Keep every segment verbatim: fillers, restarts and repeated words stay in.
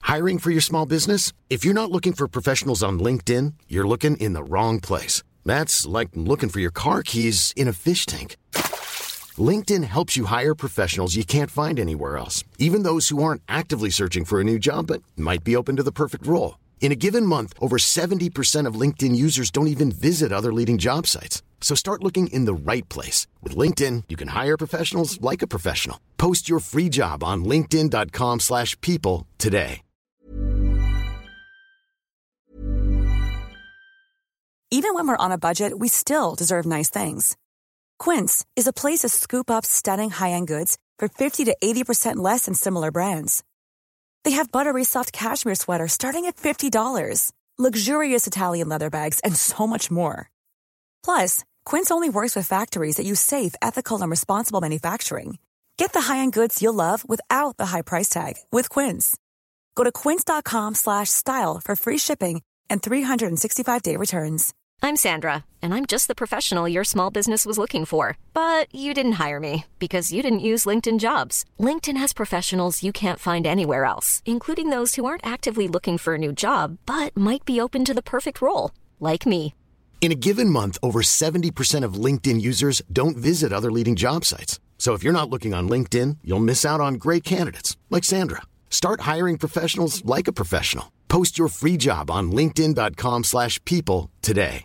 Hiring for your small business? If you're not looking for professionals on LinkedIn, you're looking in the wrong place. That's like looking for your car keys in a fish tank. LinkedIn helps you hire professionals you can't find anywhere else, even those who aren't actively searching for a new job but might be open to the perfect role. In a given month, over seventy percent of LinkedIn users don't even visit other leading job sites. So start looking in the right place. With LinkedIn, you can hire professionals like a professional. Post your free job on linkedin.com slash people today. Even when we're on a budget, we still deserve nice things. Quince is a place to scoop up stunning high-end goods for fifty to eighty percent less than similar brands. They have buttery soft cashmere sweaters starting at fifty dollars, luxurious Italian leather bags, and so much more. Plus, Quince only works with factories that use safe, ethical, and responsible manufacturing. Get the high-end goods you'll love without the high price tag with Quince. Go to quince.com slash style for free shipping and three sixty-five day returns. I'm Sandra, and I'm just the professional your small business was looking for. But you didn't hire me because you didn't use LinkedIn Jobs. LinkedIn has professionals you can't find anywhere else, including those who aren't actively looking for a new job, but might be open to the perfect role, like me. In a given month, over seventy percent of LinkedIn users don't visit other leading job sites. So if you're not looking on LinkedIn, you'll miss out on great candidates like Sandra. Start hiring professionals like a professional. Post your free job on linkedin.com slash people today.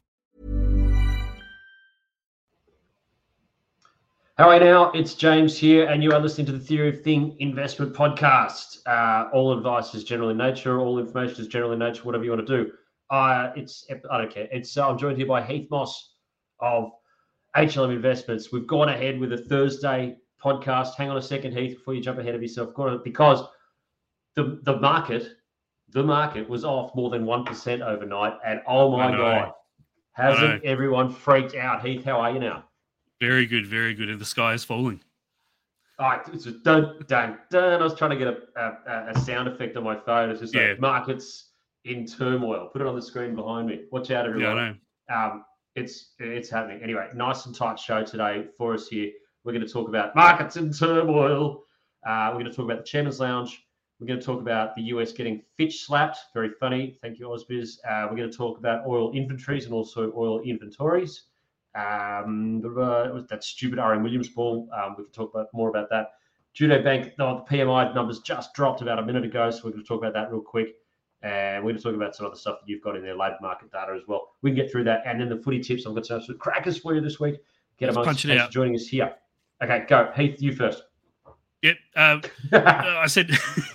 How are you now? It's James here, and you are listening to the Theory of Thing Investment Podcast. Uh, all advice is general in nature. All information is general in nature, whatever you want to do. Uh, it's I don't care. It's uh, I'm joined here by Heath Moss of H L M Investments. We've gone ahead with a Thursday podcast. Hang on a second, Heath, before you jump ahead of yourself. Got it, because the the market, the market was off more than one percent overnight, and oh my God, hasn't everyone freaked out? Heath, how are you now? Very good, very good. And the sky is falling. All right, it's a dun, dun, dun. I was trying to get a, a, a sound effect on my phone. It's just like yeah. Markets in turmoil. Put it on the screen behind me. Watch out, everyone. Yeah, I know. Um, it's, it's happening. Anyway, nice and tight show today for us here. We're going to talk about markets in turmoil. Uh, we're going to talk about the Chairman's Lounge. We're going to talk about the U S getting Fitch slapped. Very funny. Thank you, Ausbiz. Uh, we're going to talk about oil inventories and also oil inventories. Um, uh, it was that stupid R M Williams ball. Um, we can talk about more about that. Judo Bank, no, the P M I numbers just dropped about a minute ago, so we're going to talk about that real quick. And we're going to talk about some other stuff that you've got in there, labour market data as well. We can get through that. And then the footy tips, I've got some absolute crackers for you this week. Get Let's amongst thanks for joining us here. Okay, go. Heath, you first. Yep. Um, I said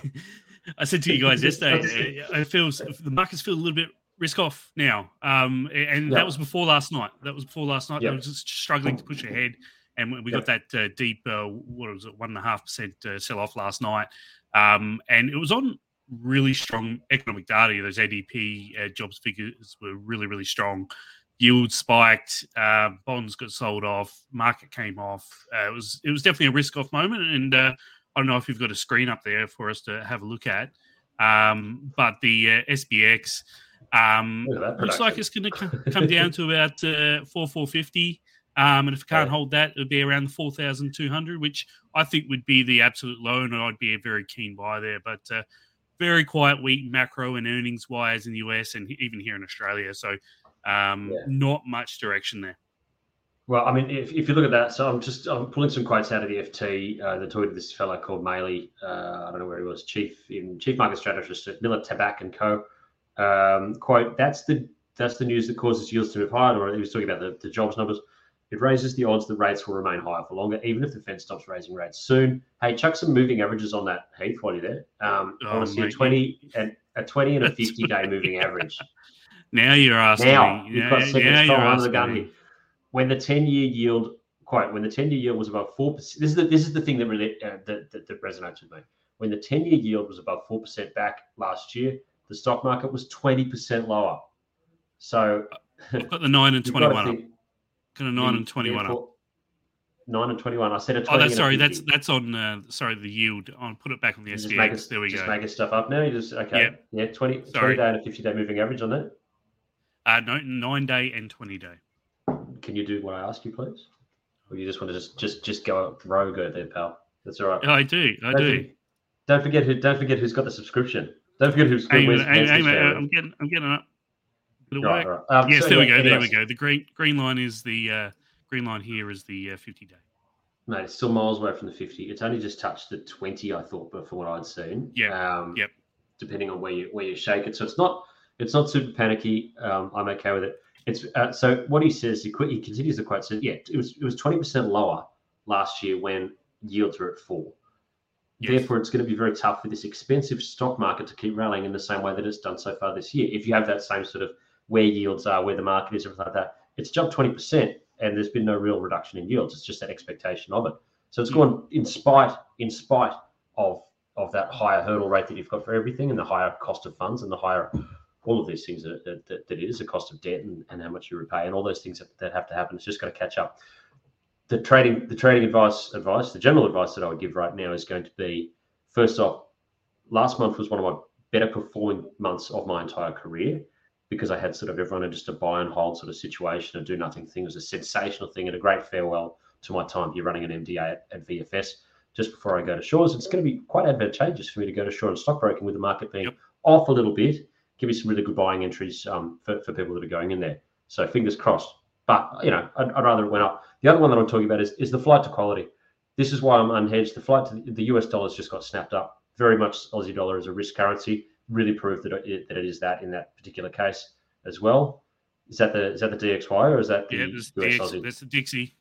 I said to you guys yesterday, it feels the markets feel a little bit risk off now. Um, and yep. that was before last night. That was before last night. Yep. They were just struggling to push ahead. And we got yep. that uh, deep, uh, what was it, one and a half percent uh, sell off last night. Um, and it was on really strong economic data. Those A D P uh, jobs figures were really, really strong. Yield spiked, uh, bonds got sold off, market came off. Uh, it was it was definitely a risk off moment. And uh, I don't know if you've got a screen up there for us to have a look at. Um, but the uh, S B X um, looks like it's going to come down to about uh, four four fifty. Um, and if it can't yeah. hold that, it would be around the four thousand two hundred, which I think would be the absolute low, and I'd be a very keen buy there. But uh, very quiet week macro and earnings-wise in the U S and even here in Australia. So um, yeah. not much direction there. Well, I mean, if, if you look at that, so I'm just I'm pulling some quotes out of the F T. Uh, they're talking to this fellow called Maley. Uh, I don't know where he was, chief in chief market strategist at Miller Tabak and Co. Um, quote: That's the that's the news that causes yields to move higher. Or he was talking about the, the jobs numbers. It raises the odds that rates will remain higher for longer, even if the Fed stops raising rates soon. Hey, chuck some moving averages on that, Heath, while you're there. Um, oh, I want to see a twenty and a twenty and a fifty day moving average. Now you're asking now, me. You've now, got seconds now you're under the asking gun me. here. When the ten-year yield, quote, when the ten-year yield was above four percent, this is the this is the thing that really uh, that, that that resonates with me. When the ten-year yield was above four percent back last year, the stock market was twenty percent lower. So I've got the nine and twenty-one up. Got a nine and twenty-one up. Nine and twenty-one. I said a Oh, twenty. that's sorry. and a That's that's on. Uh, sorry, the yield. I'll put it back on the S B X. Just there we just go. Just making stuff up now. You just okay. Yep. Yeah, twenty, Sorry. twenty day and a fifty day moving average on that. Uh, no, nine day and twenty day. Can you do what I ask you, please? Or you just want to just just just go rogue there, pal? That's all right. Yeah, I do. I don't do. Forget, don't forget who. Don't forget who's got the subscription. Don't forget who's Hang, where's, hang, where's hang, this hang, area? I'm getting, I'm getting up. It'll Right, work. right. Um, yes, so there we anyway, go. There anyways, we go. The green green line is the uh, green line here is the uh, fifty day. Mate, it's still miles away from the fifty. It's only just touched the twenty, I thought, but from what I'd seen. Yeah. Um, yep. Depending on where you where you shake it, so it's not it's not super panicky. Um, I'm okay with it. It's uh, so what he says. He, he continues the quote. Says, yeah, it was it was twenty percent lower last year when yields were at four. Yes. Therefore, it's going to be very tough for this expensive stock market to keep rallying in the same way that it's done so far this year. If you have that same sort of where yields are, where the market is, everything like that, it's jumped twenty percent, and there's been no real reduction in yields. It's just that expectation of it. So it's gone in spite in spite of of that higher hurdle rate that you've got for everything, and the higher cost of funds, and the higher all of these things that that, that, that is the cost of debt, and, and how much you repay, and all those things that, that have to happen. It's just got to catch up. The trading the trading advice advice the general advice that I would give right now is going to be, first off, last month was one of my better performing months of my entire career, because I had sort of everyone in just a buy and hold sort of situation and do nothing thing. It was a sensational thing and a great farewell to my time here running an M D A at, at V F S just before I go to Shores. It's going to be quite advantageous for me to go to Shore and stockbroking, with the market being yep. off a little bit. Give me some really good buying entries um, for, for people that are going in there. So fingers crossed. But, you know, I'd, I'd rather it went up. The other one that I'm talking about is, is the flight to quality. This is why I'm unhedged. The flight to the, the U S dollar's just got snapped up. Very much Aussie dollar is a risk currency. Really proved that it, that it is that in that particular case as well. Is that the is that the D X Y, or is that the yeah, U S D X, Aussie? That's the Dixie.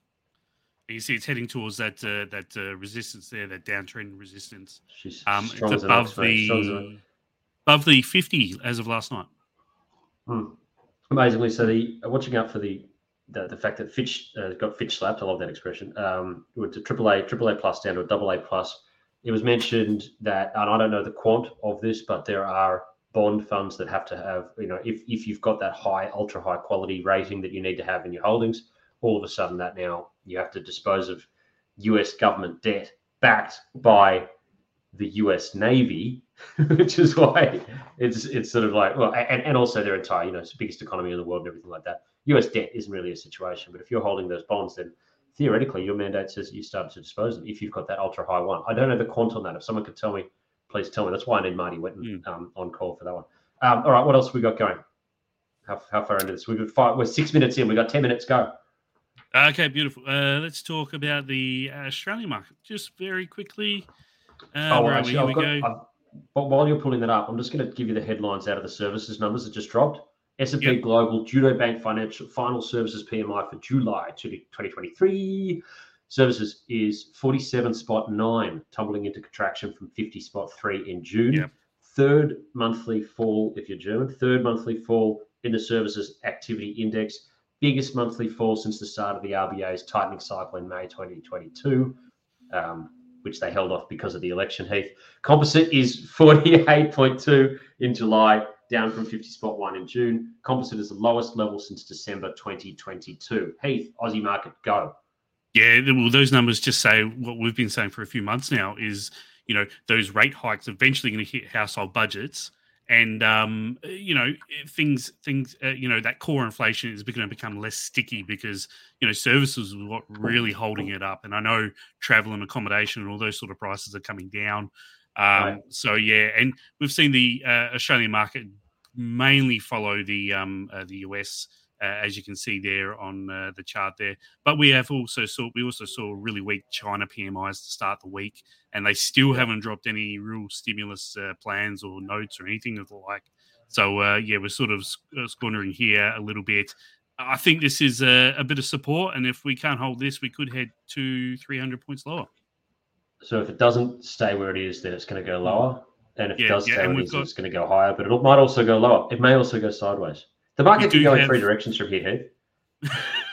You see, it's heading towards that uh, that uh, resistance there, that downtrend resistance. She's um, strong it's as an above ox, mate. Strong as an the above the fifty as of last night. Hmm. Amazingly, so the watching out for the the, the fact that Fitch uh, got Fitch slapped. I love that expression. Um, went to triple A, triple A plus down to a double A plus. It was mentioned that, and I don't know the quant of this, but there are bond funds that have to have, you know, if if you've got that high, ultra high quality rating that you need to have in your holdings, all of a sudden that now you have to dispose of U S government debt backed by the U S Navy, which is why it's it's sort of like, well, and, and also their entire, you know, it's the biggest economy in the world and everything like that. U S debt isn't really a situation, but if you're holding those bonds, then theoretically your mandate says that you start to dispose of them if you've got that ultra high one. I don't know the quant on that. If someone could tell me, please tell me. That's why I need Marty Wetton mm. um, on call for that one. Um, all right, what else have we got going? How, how far into this? We've got five, we're six minutes in. We've got ten minutes go. Okay, beautiful. Uh, let's talk about the Australian market just very quickly. Uh, oh, well, where actually, are we? I've Here got, we go. I've, but while you're pulling that up, I'm just going to give you the headlines out of the services numbers that just dropped. S and P yep. Global Judo Bank Financial Final Services P M I for July twenty twenty-three. Services is forty-seven point nine, tumbling into contraction from fifty point three in June. Yep. Third monthly fall, if you're German, third monthly fall in the services activity index. Biggest monthly fall since the start of the R B A's tightening cycle in May twenty twenty-two, um, which they held off because of the election, Heath. Composite is forty-eight point two in July, down from fifty point one in June. Composite is the lowest level since December twenty twenty-two. Heath, Aussie market, go. Yeah, well, those numbers just say what we've been saying for a few months now is, you know, those rate hikes are eventually going to hit household budgets. And, um, you know, things, things, uh, you know, that core inflation is going to become less sticky because, you know, services is what really holding it up. And I know travel and accommodation and all those sort of prices are coming down. Um, right. So, yeah, and we've seen the uh, Australian market mainly follow the um, uh, the U S, uh, as you can see there on uh, the chart there. But we have also saw we also saw really weak China P M Is to start the week, and they still haven't dropped any real stimulus uh, plans or notes or anything of the like. So uh, yeah, we're sort of squandering here a little bit. I think this is a, a bit of support, and if we can't hold this, we could head to three hundred points lower. So if it doesn't stay where it is, then it's going to go lower. And if yeah, it does yeah, stay where it is, got... it's going to go higher. But it might also go lower. It may also go sideways. The market can go have... in three directions from here, Heath.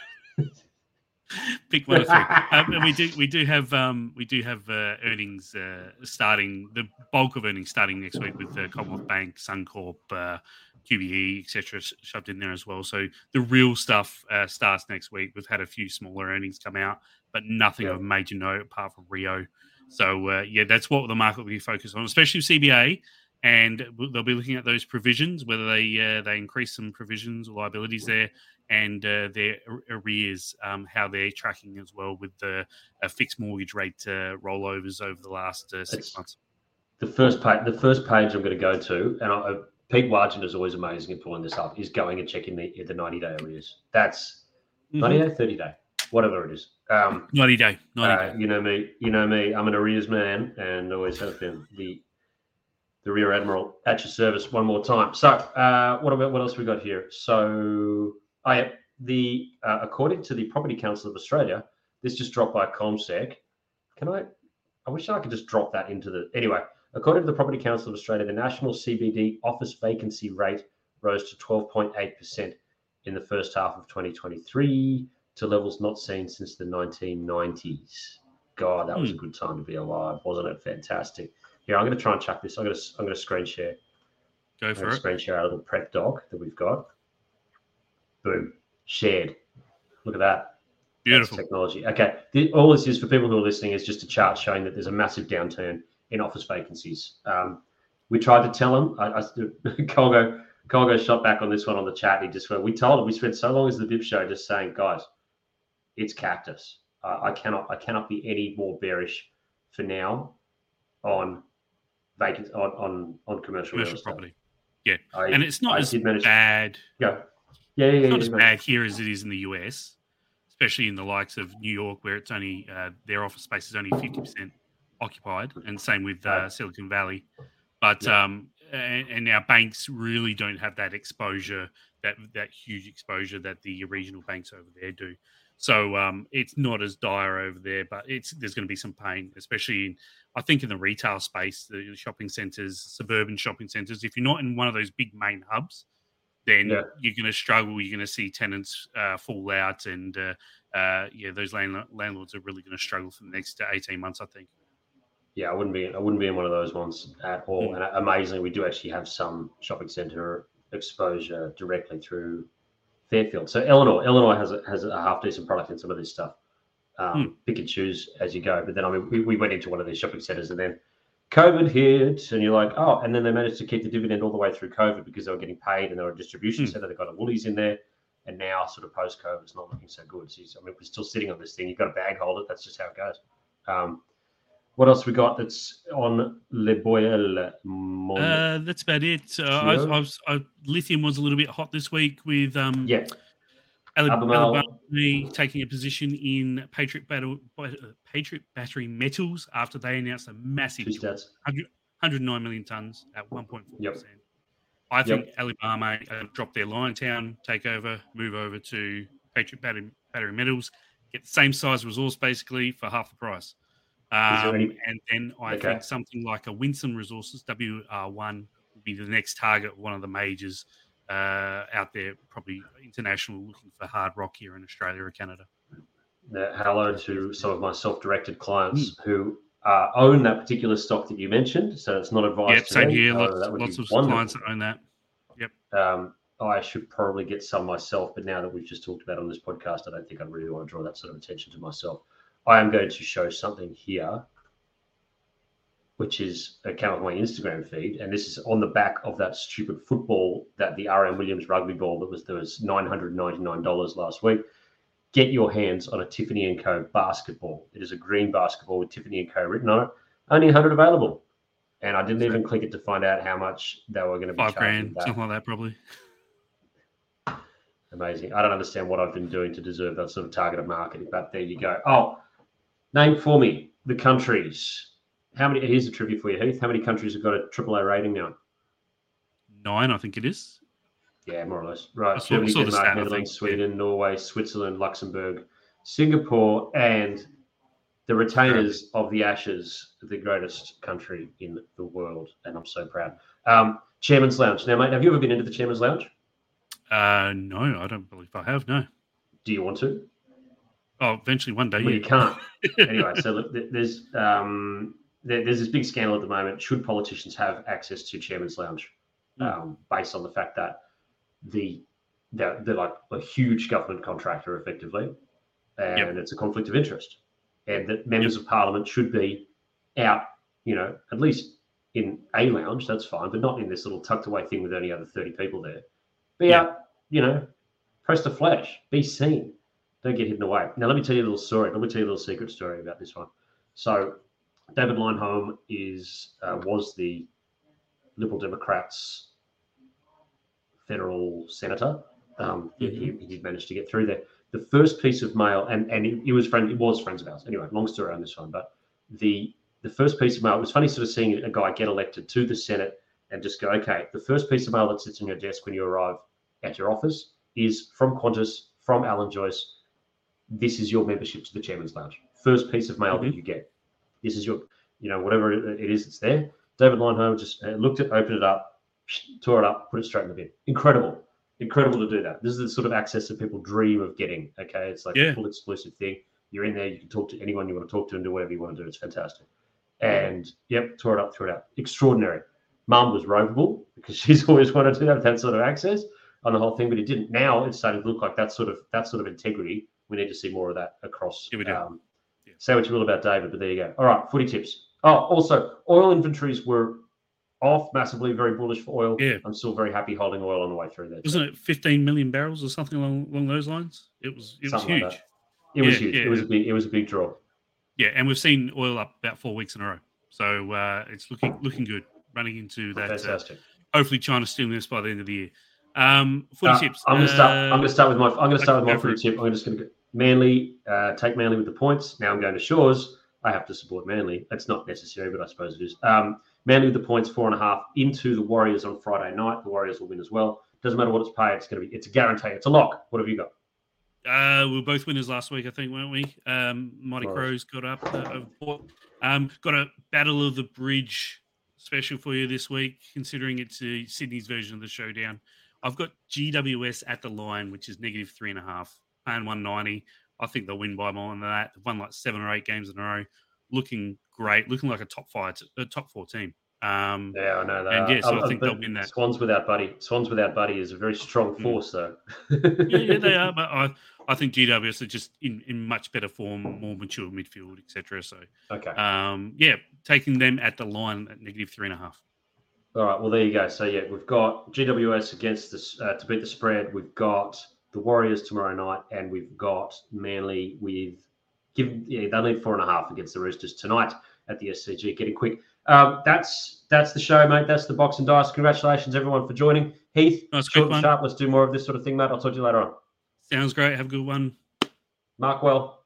Pick one of three. um, and we do we do have um, we do have uh, earnings uh, starting, the bulk of earnings starting next week with uh, Commonwealth Bank, Suncorp, uh, Q B E, et cetera, shoved in there as well. So the real stuff uh, starts next week. We've had a few smaller earnings come out, but nothing yeah. of major note apart from Rio. So uh, yeah, that's what the market will be focused on, especially with C B A. And they'll be looking at those provisions, whether they uh, they increase some provisions or liabilities there, and uh, their arrears, um, how they're tracking as well with the uh, fixed mortgage rate uh, rollovers over the last uh, six it's, months. the first page, the first page I'm going to go to, and I, Pete Wargent is always amazing at pulling this up, is going and checking the the ninety day arrears. That's mm-hmm. ninety day, thirty day, whatever it is. Um, ninety day, ninety uh, day. You know me, you know me. I'm an arrears man, and always have been. The the Rear Admiral at your service one more time. So, uh, what about what else we got here? So, I oh, the uh, according to the Property Council of Australia, this just dropped by CommSec. Can I? I wish I could just drop that into the anyway. According to the Property Council of Australia, the national C B D office vacancy rate rose to twelve point eight percent in the first half of twenty twenty-three to levels not seen since the nineteen nineties. God, that was a good time to be alive, wasn't it? Fantastic. Here, I'm going to try and chuck this. I'm going to I'm going to screen share. Go for it. Screen share our little prep doc that we've got. Boom, shared. Look at that. Beautiful That's technology. Okay, the, all this is for people who are listening is just a chart showing that there's a massive downturn in office vacancies. Um, we tried to tell them. I, I Colgo Colgo shot back on this one on the chat. He just went, we told him we spent so long as the V I P show just saying, guys, it's cactus. Uh, I cannot I cannot be any more bearish for now on vacant on on, on commercial, commercial real estate. property. Yeah, I, and it's not I as manage, bad. Yeah, yeah, yeah. It's yeah, not yeah, as yeah, bad here as it is in the U S, especially in the likes of New York, where it's only uh, their office space is only fifty percent occupied, and same with uh, Right. Silicon Valley. But Yeah. um, and, and our banks really don't have that exposure, that that huge exposure that the regional banks over there do. So um, it's not as dire over there, but it's there's going to be some pain, especially in, I think in the retail space, the shopping centres, suburban shopping centres. If you're not in one of those big main hubs, then Yeah. you're going to struggle. You're going to see tenants uh, fall out, and uh, uh, yeah, those land- landlords are really going to struggle for the next eighteen months, I think. Yeah, I wouldn't be. I wouldn't be in one of those ones at all. Mm. And amazingly, we do actually have some shopping centre exposure directly through Fairfield. So Illinois, Illinois has a, has a half decent product in some of this stuff. Um, Mm. Pick and choose as you go. But then I mean, we, we went into one of these shopping centres, and then COVID hit, and you're like, oh, and then they managed to keep the dividend all the way through COVID because they were getting paid, and they were a distribution Mm. centre. They got a Woolies in there, and now sort of post COVID, it's not looking so good. So I mean, we're still sitting on this thing. You've got to bag hold it. That's just how it goes. Um, What else we got that's on Le Boyle? Mon- Uh, that's about it. Uh, I, was- I was, I, lithium was a little bit hot this week with um, yeah, Ale- Albemarle. Albemarle taking a position in Patriot, Battle, uh, Patriot Battery Metals after they announced a massive two deal, stats. one hundred, one hundred nine million tons at one point four Yep. percent. I think Alabama uh, drop their Liontown takeover, move over to Patriot Battery, Battery Metals, get the same size resource basically for half the price. Um, any- and then I Okay. think something like a Winsome Resources, W R one, will be the next target of one of the majors uh, out there, probably international, looking for hard rock here in Australia or Canada. Now, hello to some of my self-directed clients Mm. who uh, own that particular stock that you mentioned. So it's not advised. Yep, to same them. here. However, Lots, that would lots be of wonderful. clients that own that. Um, I should probably get some myself, but now that we've just talked about on this podcast, I don't think I really want to draw that sort of attention to myself. I am going to show something here, which is a count of my Instagram feed, and this is on the back of that stupid football, that the R M Williams rugby ball that was there was nine hundred ninety-nine dollars last week. Get your hands on a Tiffany and Co. basketball. It is a green basketball with Tiffany and Co. written on it. Only one hundred available. And I didn't even click it to find out how much they were going to be Five charging grand, back. something like that, probably. Amazing. I don't understand what I've been doing to deserve that sort of targeted marketing, but there you go. Oh, name for me the countries. How many? Here's a trivia for you, Heath. How many countries have got a triple A rating now? Nine, I think it is. Yeah, more or less. Right. I saw- Germany, saw the Denmark, stat, I Netherlands, think. Sweden, Norway, Switzerland, Luxembourg, Singapore, and the retainers of the Ashes, the greatest country in the world. And I'm so proud. Um, Chairman's Lounge. Now, mate, have you ever been into the Chairman's Lounge? Uh, no, I don't believe I have. No. Do you want to? Oh, eventually one day. Well, yeah. you can't. Anyway, so look, th- there's um, there, there's this big scandal at the moment. Should politicians have access to Chairman's Lounge, um, based on the fact that the they're, they're like a huge government contractor, effectively, and Yep. it's a conflict of interest, and that members of Parliament should be out, you know, at least in a lounge. That's fine, but not in this little tucked away thing with only other thirty people there. Be Yeah. out, you know, press the flash, be seen. Don't get hidden away. Now, let me tell you a little story. Let me tell you a little secret story about this one. So, David Lindholm is uh, was the Liberal Democrats federal senator. Um, mm-hmm. he, he managed to get through there. The first piece of mail, and and it, it was friend, it was friends of ours. Anyway, long story on this one, but the the first piece of mail, it was funny sort of seeing a guy get elected to the Senate and just go, okay, the first piece of mail that sits on your desk when you arrive at your office is from Qantas, from Alan Joyce. This is your membership to the Chairman's Lounge. First piece of mail mm-hmm. that you get. This is your, you know, whatever it is, it's there. David Lindholm just looked at, opened it up, tore it up, put it straight in the bin. Incredible. Incredible to do that. This is the sort of access that people dream of getting. Okay. It's like yeah. a full exclusive thing. You're in there, you can talk to anyone you want to talk to and do whatever you want to do. It's fantastic. And yep, tore it up, tore it out. Extraordinary. Mum was ropeable because she's always wanted to have that sort of access on the whole thing, but it didn't. Now it's starting to look like that sort of that sort of integrity. We need to see more of that across. Yeah, we do. Um, yeah. Say what you will about David, but there you go. All right, footy tips. Oh, also, oil inventories were off massively, very bullish for oil. Yeah. I'm still very happy holding oil on the way through there. Wasn't it fifteen million barrels or something along, along those lines? It was it something was huge. Like it yeah, was huge. Yeah. It was a big it was a big draw. Yeah, and we've seen oil up about four weeks in a row. So uh, it's looking looking good running into that. Fantastic. Uh, hopefully China stimulus by the end of the year. Um, footy uh, tips. I'm going to start. Uh, I'm going to start with my. I'm going to start with my footy tip. I'm just going to go Manly. Uh, take Manly with the points. Now I'm going to Shores. I have to support Manly. That's not necessary, but I suppose it is. Um, Manly with the points, four and a half into the Warriors on Friday night. The Warriors will win as well. Doesn't matter what it's paid. It's going to be. It's a guarantee. It's a lock. What have you got? Uh, we were both winners last week, I think, weren't we? Um, Mighty Crows got up uh, over Port. Um, got a Battle of the Bridge special for you this week, considering it's uh, Sydney's version of the showdown. I've got G W S at the line, which is negative three and a half, paying one ninety. I think they'll win by more than that. They've won like seven or eight games in a row. Looking great, looking like a top five, a top four team. Um, yeah, I know that. And yeah, so um, I think they'll win that. Swans without Buddy. Swans without Buddy is a very strong force, though. yeah, yeah, they are. But I, I think G W S are just in, in much better form, more mature midfield, et cetera. So, okay, um, yeah, taking them at the line at negative three and a half. All right, well there you go. So yeah, we've got G W S against this uh, to beat the spread. We've got the Warriors tomorrow night, and we've got Manly with give yeah they need four and a half against the Roosters tonight at the S C G. Getting quick. Um, that's that's the show, mate. That's the Box and Dice. Congratulations, everyone, for joining. Heath, nice short and sharp. Let's do more of this sort of thing, mate. I'll talk to you later on. Sounds great. Have a good one. Mark well.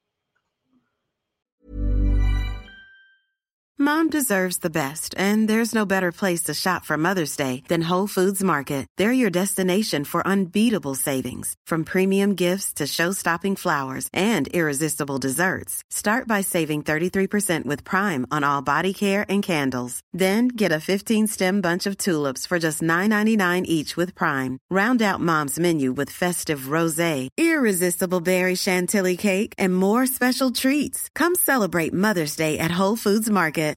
Mom deserves the best, and there's no better place to shop for Mother's Day than Whole Foods Market. They're your destination for unbeatable savings, from premium gifts to show-stopping flowers and irresistible desserts. Start by saving thirty-three percent with Prime on all body care and candles. Then get a fifteen-stem bunch of tulips for just nine ninety-nine each with Prime. Round out Mom's menu with festive rosé, irresistible berry chantilly cake, and more special treats. Come celebrate Mother's Day at Whole Foods Market.